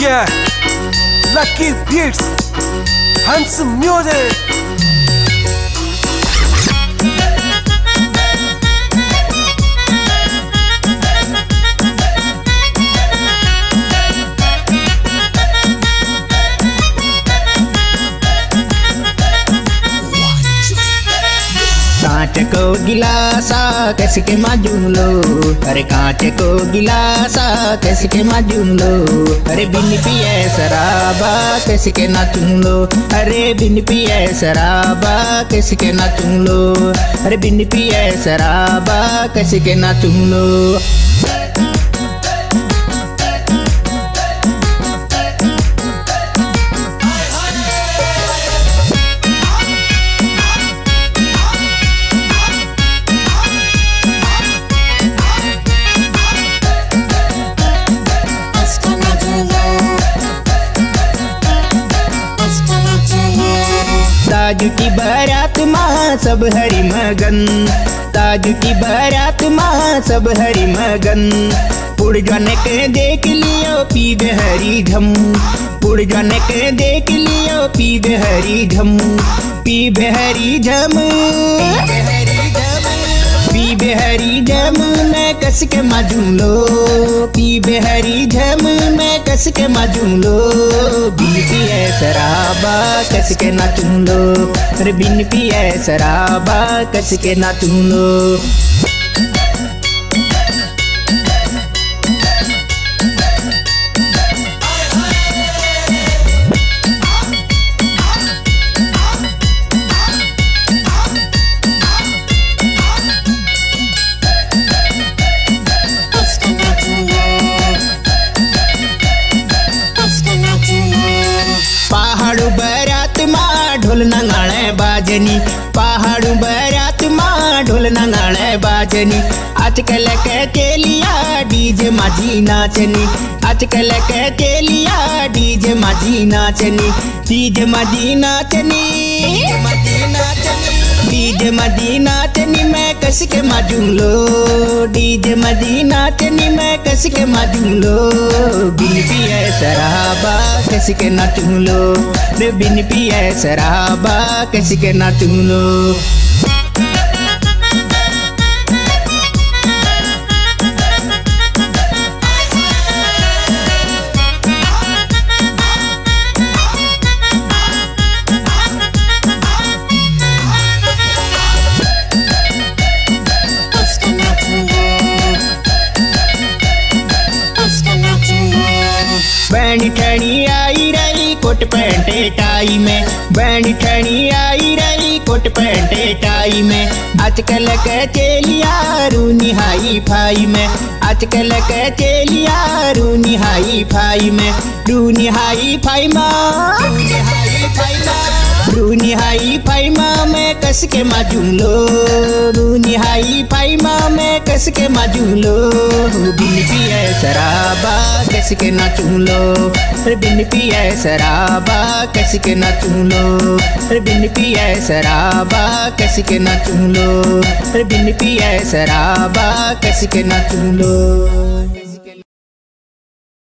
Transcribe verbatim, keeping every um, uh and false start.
Yeah, Lucky Beats, Handsome Music. कांच को गिलासा कैसे के माजूम लो, अरे कांच को गिलासा कैसे के माजूम लो, अरे बिन पिए शराबा कैसे के नाचूं लो, अरे बिन पिए शराबा कैसे के नाचूं लो, अरे बिन पिए शराबा कैसे के नाचूं लो। ताज की बारात माँ सब हरी मगन, ताज की बारात माँ सब हरी मगन, उड़ जाने के देख लियो पी हरी झम, उड़ जाने के देख लियो पी हरी झम, पी हरी झम, पी बेहरी झम मैं कस के माजूं लो, पी बेहरी झम मैं कस के माजूं लो, बिन पिए शराबा कस के नाचूं लो, अरे बिन पिए शराबा कस के नाचूं लो। पहाड़ू बारात माँ ढोल नगाड़े बाजनी, पहाड़ू बारात माँ ढोल नगाड़े बाजनी, आजकल के चेलिया डीजे माझी नाचनी, आजकल के चेलिया डीजे माझी नाचनी, डीजे माझी नाचनी, डीजे माझी नाचनी मैं कस के माजूं लो, डीजे माझी नाचनी मैं कस के माजूं लो, बिन पिए शराबा कस के नाचूं लो, रे बिन पिए शराबा कस के नाचूं लो। बैंड ठणी आई रही कोट पैंट टाई में, बैंड ठणी आई रही कोट पैंट टाई में, आजकल के चेलिया रूनी हाई फाई में, आजकल के चेलिया रूनी हाई फाई में, रूनी हाई फाई माँ, रूनी हाई फाई माँ मैं कस के माजूं लो, रूनी हाई फाई माँ मैं कस के माजूं लो, बिन पिए शराबा कस के नाचूं लो, अरे बिन पिए शराबा कस के नाचूं लो, अरे बिन पिए शराबा कस के नाचूं लो, अरे बिन पिए शराबा कस के नाचूं लो।